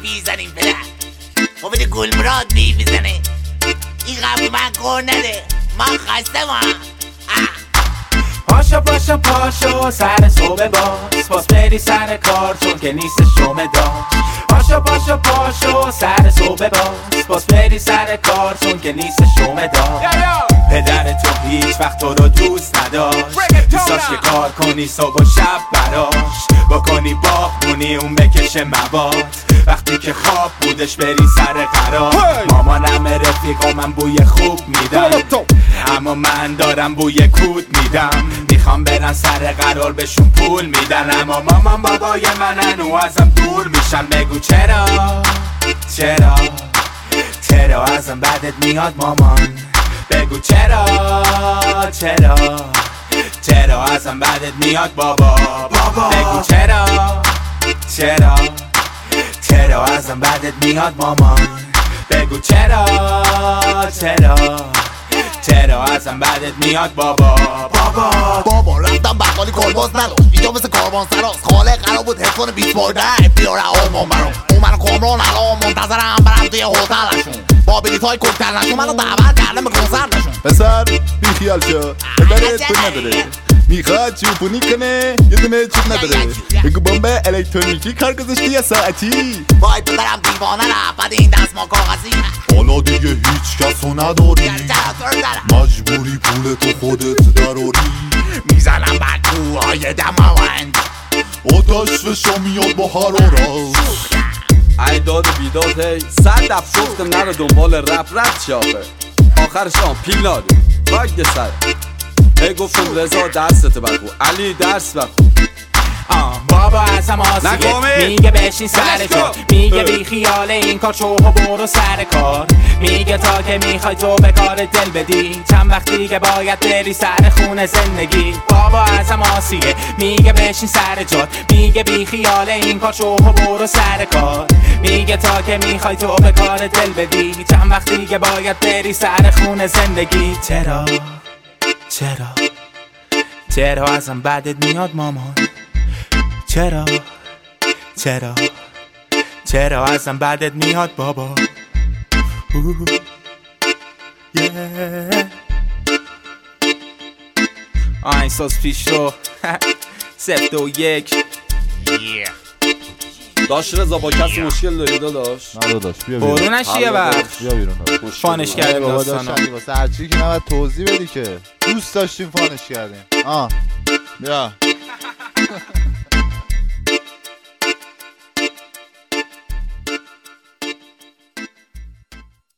میزنیم پدر. ما بده گلمراد میزنه. این قبل من کار نده، من خسته من. پاشو پاشو پاشو سر صبح باز بری سر کار چون که نیست شومه داشت. پاشو پاشو پاشو سر صبح باز بری سر کار چون که نیست شومه داشت. پدر تو هیچ وقت تو رو دوست نداشت، دوستاش که کار کنی صبح و شب براش، بکنی باغبونی اون بکشه مواد، وقتی که خواب بودش بری سر قرار. مامانم رفیق و من بوی خوب میدم، اما من دارم بوی کود میدم. میخوام برن سر قرار بهشون پول میدن، اما مامان بابای منن و ازم دور میشن. بگو چرا چرا چرا ازم بدت میاد مامان؟ بگو چرا چرا چرا ازم بدت میاد بابا؟ بگو چرا چرا چرا ازم بدت میاد مامان؟ بگو چرا چرا چرا ازم بدت میاد بابا؟ بابا رفتم بقالی کالباس نداشت، اینجا مثل کاروان سراست. خاله قرار بود حفظان 20 بارده بیاره آلمان برام. اون منو کامران الان منتظرم برم توی هتلشون، با بلیطای کوکتلشون منو دعوت کردم به کنسرتشون. پسر بیخیال شو، پدرت پول نداره، میخواد چوبونی کنه یه دونه چوب نداره. بگو بمب الکترونیکی کار گذاشتی یه ساعتی. وای پدرم دیوانه رفت این دستمال کاغذی. حالا دیگه هیچ کسو نداری، مجبوری پولتو خودت دراری. میزنم بکوهای دماوند، آتش فشا میاد با حرارت. ای داد و بیداد هی 100 دفع گفتم نرو دنبال رپ چاپه، آخرش آن پیل نادیم باگ سر. هی گفتم رضا دستت بخو، علی درس بخو. بابا ازم آسیه میگه بشین سر جا، میگه بی خیال این کار شو و برو سر کار. میگه تا که میخوای تو به کار دل بدی، چند وقتی که باید بری سر خونه زندگی. بابا ازم آسیه میگه بشین سر جا، میگه بی خیال این کار شو و برو سر کار. میگه تا که میخوای تو به کار دل بدی، چند وقتی که باید بری سر خونه زندگی. چرا چرا چرا ازم بدت میاد مامان؟ چرا چرا چرا ازم بدت میاد بابا؟ این ساز پیش رو 0-2-1 داشت رضا با کسی مشکل داری داداش؟ نه داداش بیا برو بیرون، نشی یه وقت بیا بیرون داداش. فانش کردیم بابا داستانو. داشت واسه هرچی که نباید توضیح بدی که دوست داشتیم فانش کردیم. بیا